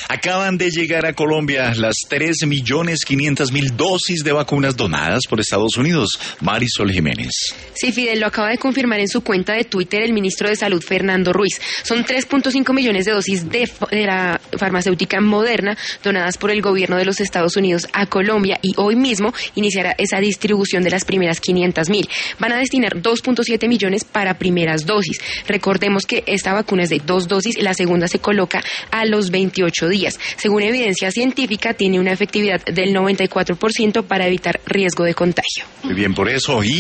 Acaban de llegar a Colombia las 3.500.000 dosis de vacunas donadas por Estados Unidos. Marisol Jiménez. Sí, Fidel, lo acaba de confirmar en su cuenta de Twitter el ministro de Salud, Fernando Ruiz. Son 3.5 millones de dosis de la farmacéutica Moderna donadas por el gobierno de los Estados Unidos a Colombia, y hoy mismo iniciará esa distribución de las primeras 500.000. Van a destinar 2.7 millones para primeras dosis. Recordemos que esta vacuna es de 2 dosis y la segunda se coloca a los 28 días. Según evidencia científica, tiene una efectividad del 94% para evitar riesgo de contagio. Muy bien, por eso.